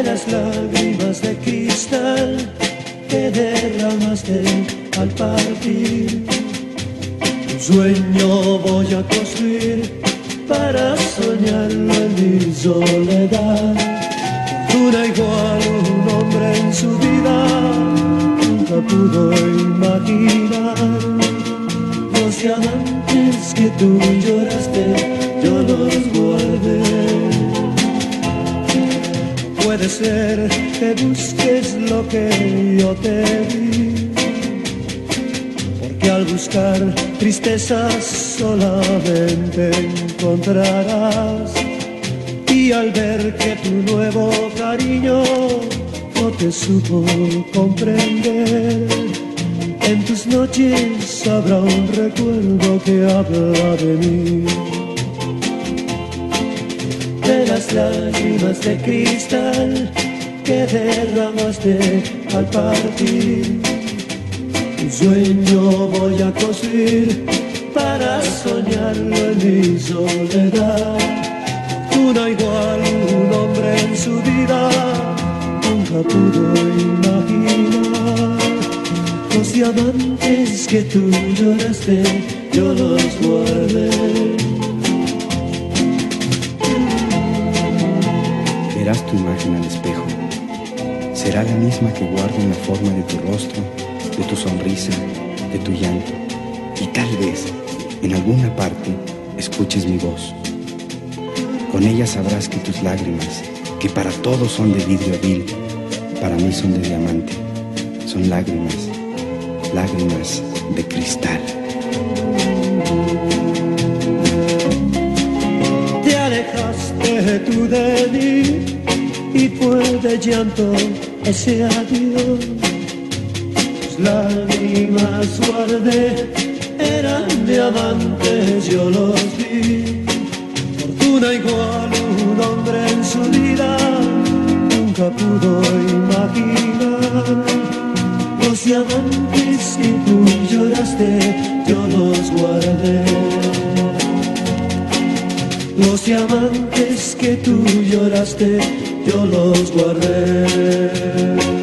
las lágrimas de cristal que derramaste al partir. Un sueño voy a construir para soñarlo en mi soledad. Fortuna igual un hombre en su vida nunca pudo imaginar. Los diamantes que tú lloraste, yo los guardé. Puede ser que busques lo que yo te di, porque al buscar tristezas solamente encontrarás. Y al ver que tu nuevo cariño no te supo comprender, en tus noches habrá un recuerdo que habla de mí. De las lágrimas de cristal que derramaste al partir. Un sueño voy a construir para soñarlo en mi soledad. Una igual un hombre en su vida nunca pudo imaginar. Los diamantes que tú lloraste, yo los guardé. Verás tu imagen al espejo. Será la misma que guardo en la forma de tu rostro, de tu sonrisa, de tu llanto. Y tal vez, en alguna parte, escuches mi voz. Con ella sabrás que tus lágrimas, que para todos son de vidrio vil, para mí son de diamante. Son lágrimas, lágrimas de cristal. Te alejaste tú de mí y fue de llanto ese adiós. Tus lágrimas guardé, eran diamantes, yo los vi. Fortuna igual un hombre en su vida nunca pudo imaginar. Los diamantes que tú lloraste, yo los guardé. Los diamantes que tú lloraste, yo los guardé.